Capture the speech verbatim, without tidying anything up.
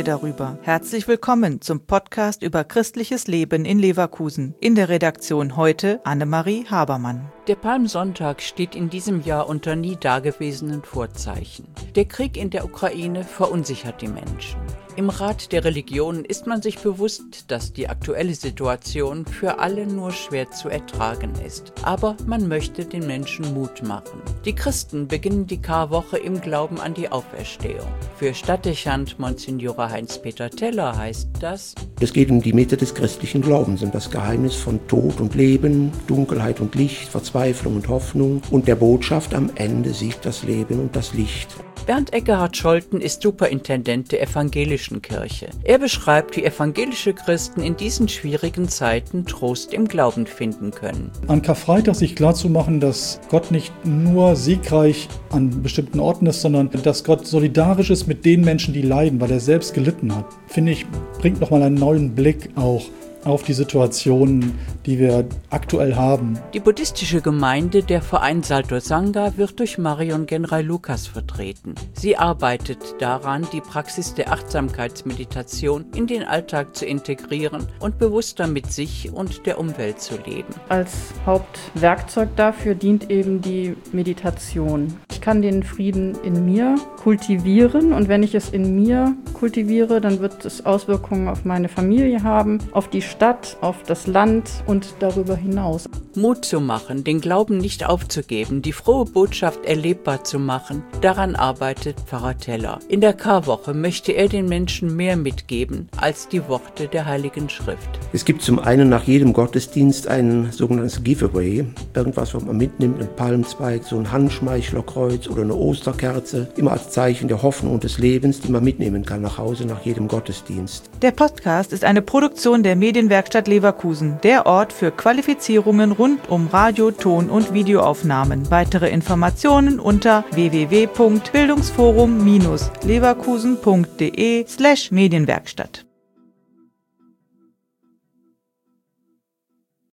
darüber. Herzlich willkommen zum Podcast über christliches Leben in Leverkusen. In der Redaktion heute Annemarie Habermann. Der Palmsonntag steht in diesem Jahr unter nie dagewesenen Vorzeichen. Der Krieg in der Ukraine verunsichert die Menschen. Im Rat der Religionen ist man sich bewusst, dass die aktuelle Situation für alle nur schwer zu ertragen ist. Aber man möchte den Menschen Mut machen. Die Christen beginnen die Karwoche im Glauben an die Auferstehung. Für Stadtdechant Monsignore Heinz-Peter Teller heißt das: Es geht um die Mitte des christlichen Glaubens, um das Geheimnis von Tod und Leben, Dunkelheit und Licht, Verzweiflung und Hoffnung und der Botschaft, am Ende siegt das Leben und das Licht. Bernd Eckehardt Scholten ist Superintendent der Evangelischen Kirche. Er beschreibt, wie evangelische Christen in diesen schwierigen Zeiten Trost im Glauben finden können. An Karfreitag sich klarzumachen, dass Gott nicht nur siegreich an bestimmten Orten ist, sondern dass Gott solidarisch ist mit den Menschen, die leiden, weil er selbst gelitten hat, finde ich, bringt nochmal einen neuen Blick auch auf die Situation, die wir aktuell haben. Die buddhistische Gemeinde der Verein Salto Sangha wird durch Marion Genray Lucas vertreten. Sie arbeitet daran, die Praxis der Achtsamkeitsmeditation in den Alltag zu integrieren und bewusster mit sich und der Umwelt zu leben. Als Hauptwerkzeug dafür dient eben die Meditation. Ich kann den Frieden in mir kultivieren und wenn ich es in mir kultiviere, dann wird es Auswirkungen auf meine Familie haben, auf die Stadt, auf das Land und darüber hinaus. Mut zu machen, den Glauben nicht aufzugeben, die frohe Botschaft erlebbar zu machen, daran arbeitet Pfarrer Teller. In der Karwoche möchte er den Menschen mehr mitgeben als die Worte der Heiligen Schrift. Es gibt zum einen nach jedem Gottesdienst ein sogenanntes Giveaway, irgendwas, was man mitnimmt, ein Palmzweig, so ein Handschmeichlerkreuz oder eine Osterkerze, immer als Zeichen der Hoffnung und des Lebens, die man mitnehmen kann nach Hause nach jedem Gottesdienst. Der Podcast ist eine Produktion der Medienwerkstatt Leverkusen, der Ort für Qualifizierungen rund um Radio-, Ton- und Videoaufnahmen. Weitere Informationen unter w w w punkt bildungsforum Bindestrich leverkusen punkt de slash Medienwerkstatt.